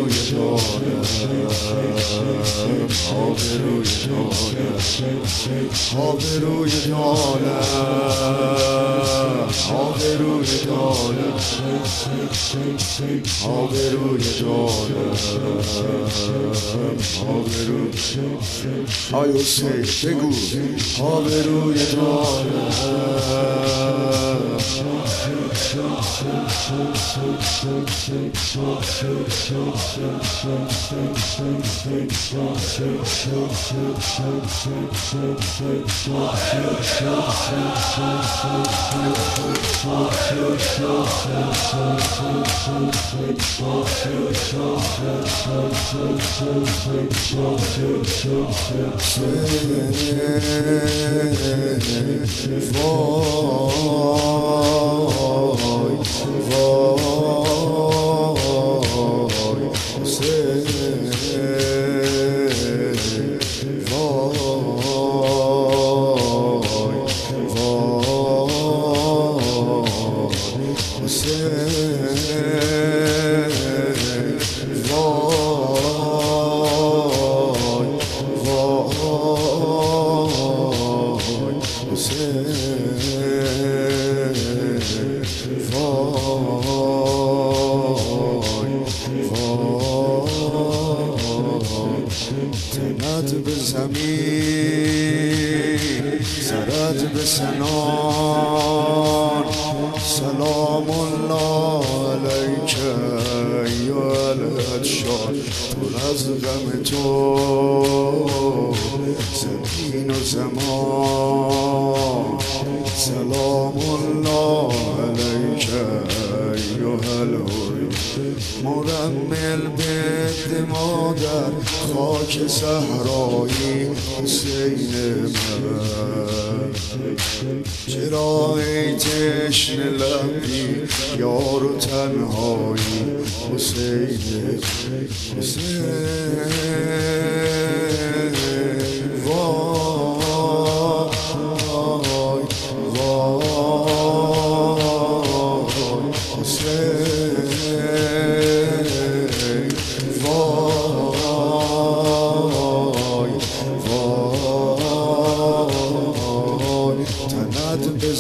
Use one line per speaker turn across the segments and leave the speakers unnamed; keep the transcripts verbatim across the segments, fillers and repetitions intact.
آبروی جانم آبروی جانم آبروی جانم آبروی جانم آبروی جانم آبروی آی حسین بگو آبروی جانم تنت به زمین سرت به سنان سلام الله علیک یا الهدشان پر از غم تو زمین و زمان سلام الله علیک یا الهدشان مرمل بد مادر خاک صحرایی حسین من چرا ای تشنه لبی یار و تنهایی حسین حسین وای وای حسین به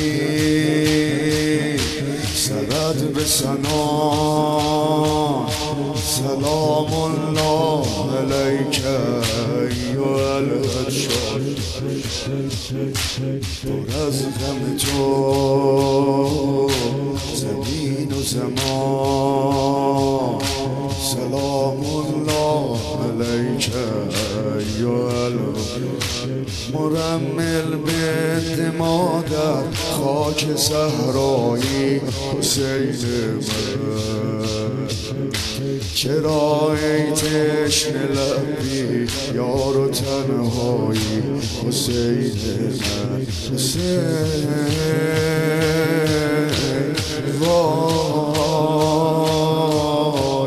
زمین سرد به سنان سلام الله علیک یا الهدشان پر از غم تو زمین و زمان سلام الله علیک یا الهدشان مرمل بد مادر خاک صحرایی حسین من چرا ای تشنه لبی یار و تنهایی حسین من حسین وای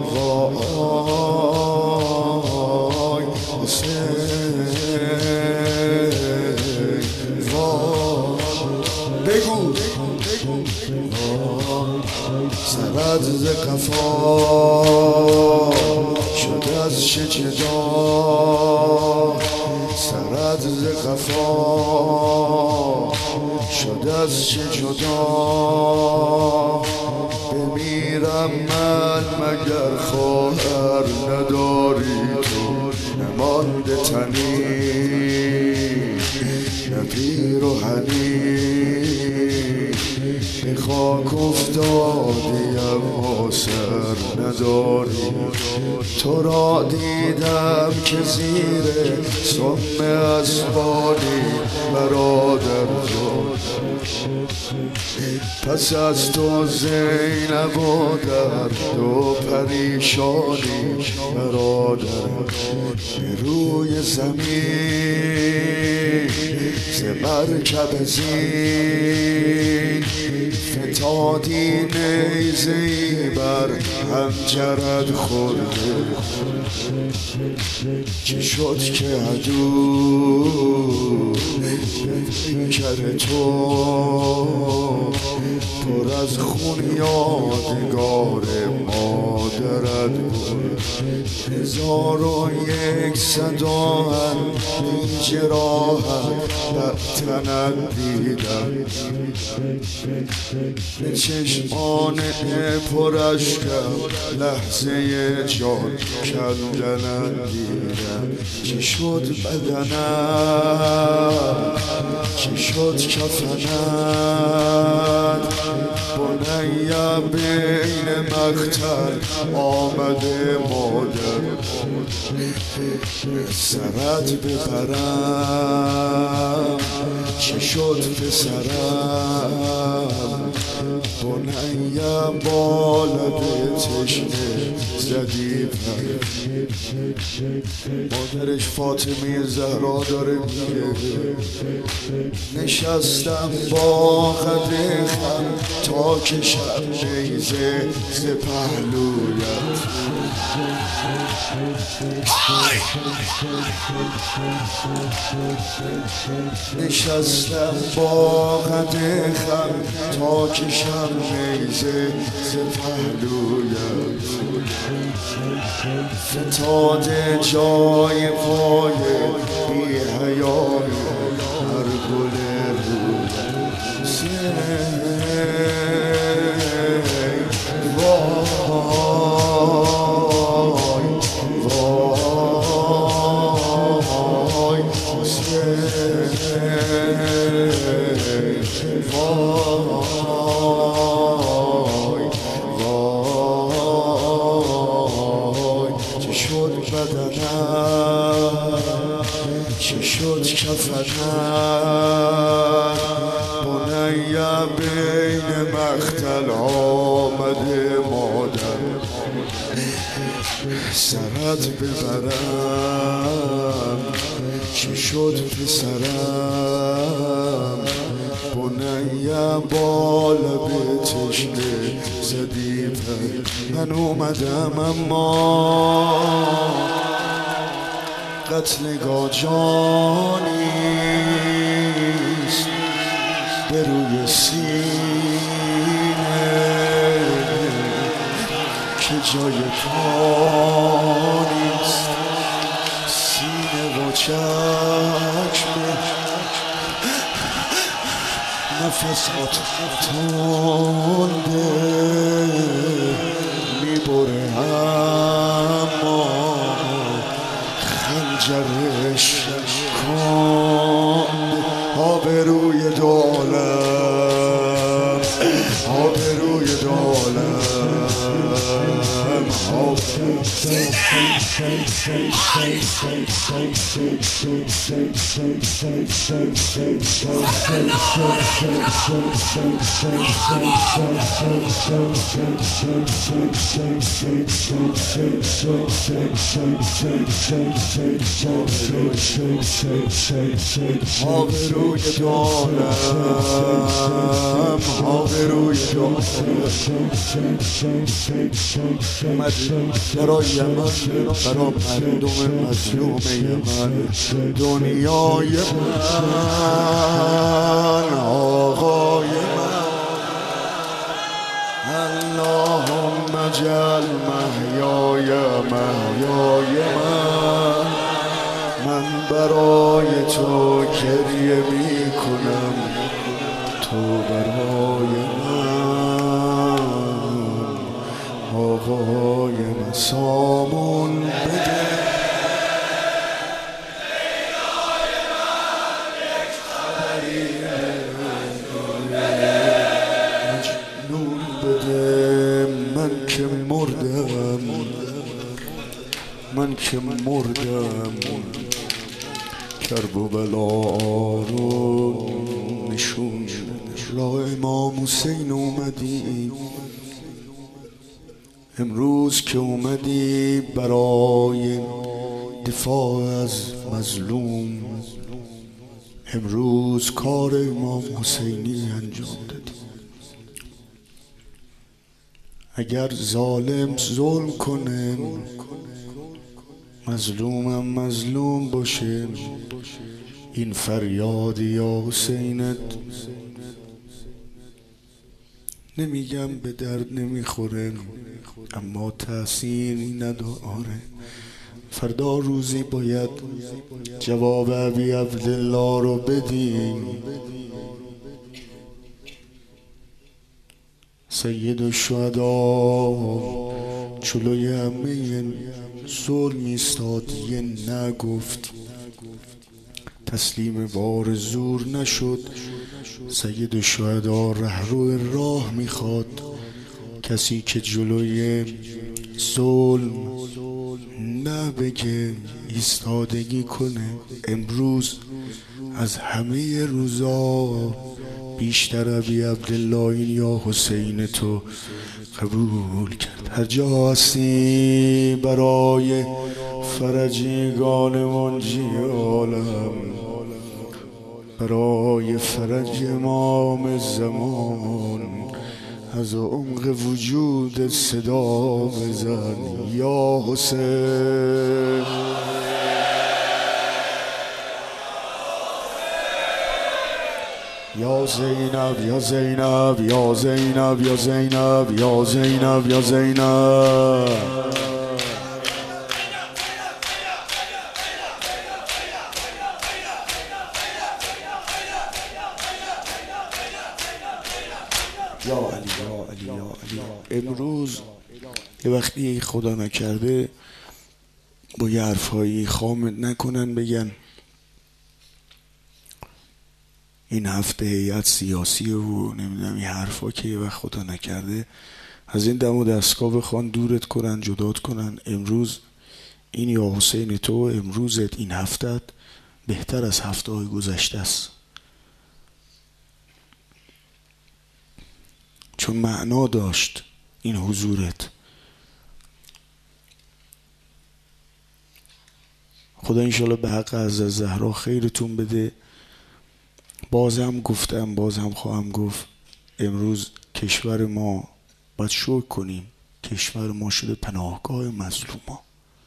وای حسین بگو سرد ز قفا شده از شجدا سرد ز قفا شده از شجدا بمیرم من مگر خواهر نداری تو نمانده تنی نه پیر و حنی به خاک افتادیم سر نداری تو را دیدم که زیر سم اسبانی برادر جان پس از تو زینب و درد و پریشانی برادر روی زمین ز مرکب زین فتادی نیزه‌ای بر حنجرت خورده چه شد که عدو پیکر تو پر از خون یادگار مادرت بود هزار و یک صدا این جراحت در تنت دیدم به چشمان پر اشکم لحظه جان کندنت دیدم چی شد بدنم چی شد کفنت بنیه بین مقتل آمده مادر سرت ببرم چی شد پسرم بنیه با لب تشنه زدی پر مادرش فاطمه زهرا داره میگه نشستم با قد خم تا کشم نیزه ز پهلویت نشستم با قد خم تا کشم نیزه ز پهلویت فتاده جای پای بی حیای هر گل رویت چه شد کفنم بنیه بین مقتل آمده مادر سرت ببرم چه شد پسرم بنیه با لب تشنه زدی پر من اومدم اما قتلگاه جانیست به روی سینه که جای پانیست سینه و چشمه نفسات تنده میبره اما خنجرش کن آبروی دولم آبروی دولم آبروی دولم آبروی دولم اومد برای یمن برا مردم مظلوم یمن دنیای من آقای من اللهم اجعل محیای محیای من من برای تو گریه می کنم تو برای من آقای من سامون بده مجنون بده من که مردم من که مردم کرب و بلا رو نشون راه امام حسین اومدی امروز که اومدی برای دفاع از مظلوم امروز کار امام حسینی انجام دادی. اگر ظالم ظلم کنه، مظلومم مظلوم باشه، این فریاد یا حسینت نمیگم به درد نمیخوره، اما تأثیری نداره. فردا روزی باید جواب ابی عبدالله رو بدیم. سید الشهدا جلوی همه ظلم ایستاد، یه نگفت، تسلیم بار زور نشد. سید الشهدا رهرو راه میخواد، کسی که جلوی ظلم نه بگه، ایستادگی کنه. امروز از همه روزا بیشتر ابی عبدالله این یا حسین تو قبول کرد. هر جا هستی برای فرجیگان منجی عالم، برای فرج امام زمان، از عمق وجود صدا بزن یا حسین. یا زینب یا زینب یا زینب یا زینب یا زینب یا زینب. یا علی یا علی یا علی. امروز یه وقتی خدا نکرده با یه حرفایی خامت نکنن، بگن این هفته هیئت سیاسی و نمیدونم این حرفا که یه وقت خدا نکرده از این دم و دستگاه بخوان دورت کنن، جدات کنن. امروز این یا حسین تو، امروزت، این هفتت بهتر از هفته های گذشته است، چون معنا داشت این حضورت. خدا انشالله به حق عزیز زهرا خیرتون بده. بازم گفتم، بازم خواهم گفت، امروز کشور ما باید شکر کنیم، کشور ما شده پناهگاه مظلوما.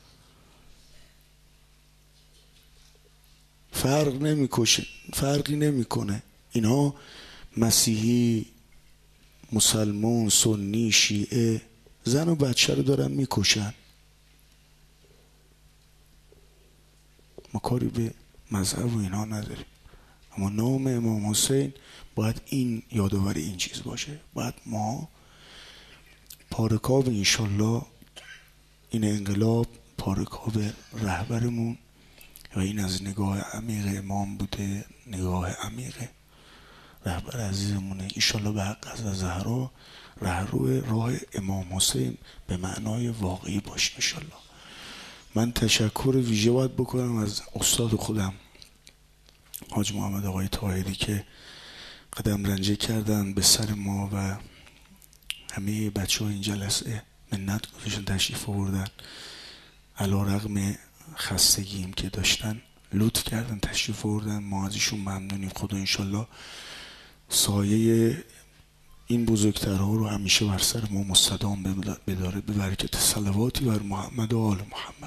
فرق نمیکشه، فرقی نمیکنه. اینها مسیحی، مسلمان، سنی، شیعه، زن و بچه رو دارن میکشن. ما کاری به مذهب و اینها نداریم، اما نام امام حسین باید این یادآور این چیز باشه. باید ما پارکاب انشالله این انقلاب، پارکاب رهبرمون و این از نگاه عمیق امام بوده، نگاه عمیق رهبر عزیزمونه. انشالله به حق از زهرا رهرو راه امام حسین به معنای واقعی باشه انشالله. من تشکر ویژه باید بکنم از استاد خودم حاج محمد آقای طاهری که قدم رنجه کردن به سر ما و همه بچه ها این جلسه منت گذاشتن، تشریف آوردن، علی رغم خستگیم که داشتن لطف کردن تشریف آوردن. ما ازشون ممنونیم. خدا انشالله سایه این بزرگترها رو همیشه بر سر ما مستدام بداره، به برکت صلواتی بر محمد و آل محمد.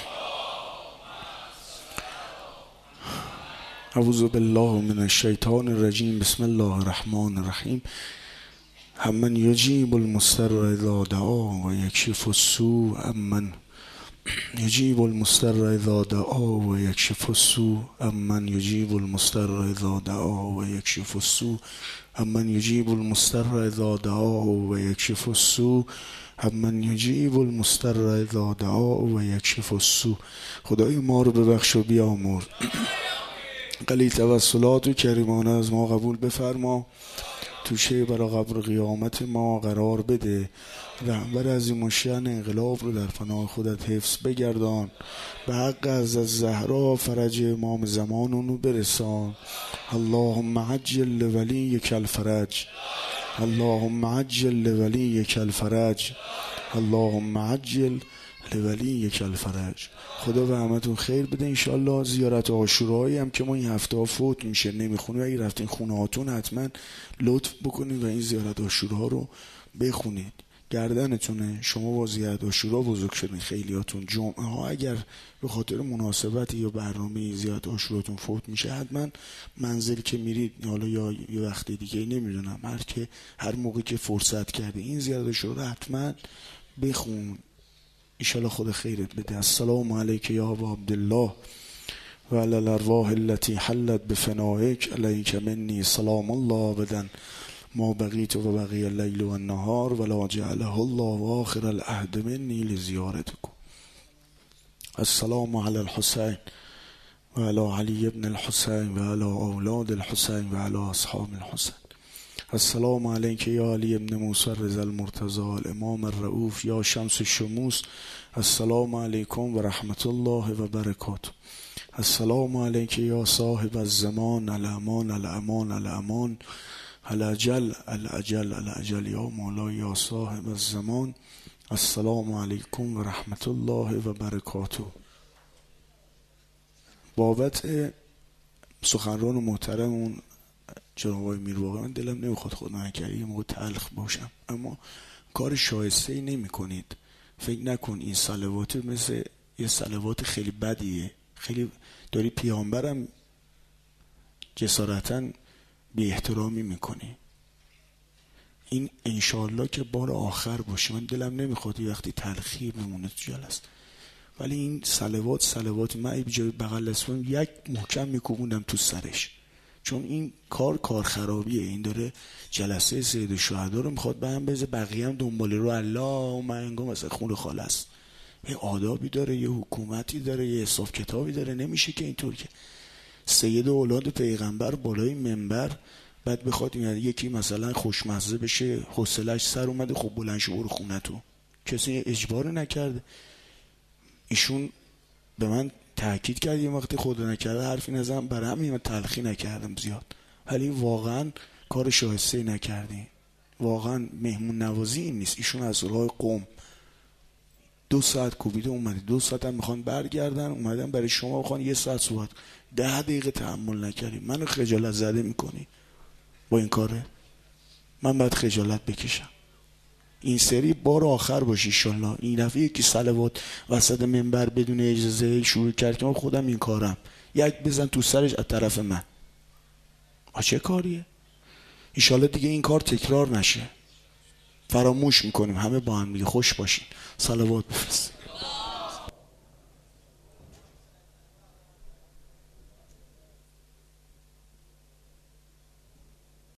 اعوذ بالله من الشیطان الرجیم. بسم الله الرحمن الرحیم. امن یجیب المضطر اذا دعا و یکشف السوء، امن یجیب المضطر اذا دعا و یکشف السوء، امن یجیب المضطر اذا دعا و یکشف السوء، امن یجیب المضطر اذا دعا و یکشف السوء، امن یجیب المضطر اذا دعا و یکشف السوء. خدای ما رو ببخش و بیامرز. قلی توسلات و کریمانه از ما قبول بفرما، توشه برا قبر قیامت ما قرار بده. رهبر عظیم الشأن انقلاب رو در پناه خودت حفظ بگردان. به حق از زهرا فرج امام زمان اونو برسان. اللهم عجل لولیک الفرج، اللهم عجل لولیک الفرج، اللهم عجل ولی یک الفرج. خدا به همتون خیر بده انشالله. زیارت عاشورایی هم که ما این هفته ها فوت میشه نمیخونیم، اگه رفتین خونه هاتون حتما لطف بکنید و این زیارت عاشورا رو بخونید. گردنتونه شما با زیارت عاشورا بزرگ شدین خیلیاتون. جمعه ها اگر به خاطر مناسبتی یا برنامه زیارت عاشوراتون فوت میشه، حتما منزلی که میرید حالا یا یه وقت دیگه نمیدونم، هر که هر موقع که فرصت کرده این زیارت عاشورا رو حتما بخون. ایشالا خدا خیرت بده. السلام علیک یا ابا عبدالله و علی الارواح التي حلت بفنائک علیک منی سلام الله بدن ما بقیت و بقی اللیل و النهار ولا جعله الله آخر العهد منی لزیارتکم. السلام علی الحسین و علی علی ابن الحسین و علی اولاد الحسین و علی اصحاب الحسین. السلام علیک یا علی ابن موسی رضا المرتضی الامام الرؤوف یا شمس الشموس. السلام علیکم و رحمت الله و برکاته. السلام علیک یا صاحب الزمان الامان الامان الامان الاجل الاجل الاجل یا مولا یا صاحب الزمان. السلام علیکم و رحمت الله و برکاته. بابت سخنران محترم اون جناب آقای میرواقعی، من دلم نمیخواد خدا نکرده یه موقع تلخ باشم، اما کار شایسته ای نمی کنید. فکر نکن این صلوات مثل یه صلوات خیلی بدیه، خیلی داری پیامبرم جسارتا بی احترامی میکنی. این انشالله که بار آخر باشه. من دلم نمیخواد یه وقتی تلخی بمونه تو جلسه، ولی این صلوات صلوات من ای بجای بغل اسمم یک محکم میکوبوندم تو سرش، چون این کار کار خرابیه. این داره جلسه سید الشهدا رو میخواد به هم بزه، بقیه هم دنباله رو الله من انگار مثلا خون خاله است. یه آدابی داره، یه حکومتی داره، یه حساب کتابی داره. نمیشه که اینطور که سید اولاد پیغمبر بالای منبر بعد بخواد یکی مثلا خوشمزه بشه حوصله‌اش سر اومده خب بلند شو برو خونه تو. کسی اجبار نکرده. ایشون به من تاکید کرد یه وقتی خدا نکرده حرفی نزنم، برای همین من تلخی نکردم زیاد، ولی واقعا کار شایسته نکردی. واقعا مهمون نوازی این نیست. ایشون از راه قم دو ساعت کوبیده اومده، دو ساعت هم میخوان برگردن، اومدن برای شما بخوان یه ساعت صحبت، ده دقیقه تحمل نکردی. منو خجالت زده میکنی با این کاره. من باید خجالت بکشم. این سری بار آخر باشه انشالله. این دفعه یکی صلوات وسط منبر بدون اجازه شروع کرد که من خودم این کارم، یک بزن تو سرش از طرف من. آ چه کاریه؟ انشالله دیگه این کار تکرار نشه. فراموش میکنیم همه با هم دیگه. خوش باشین. صلوات بفرست.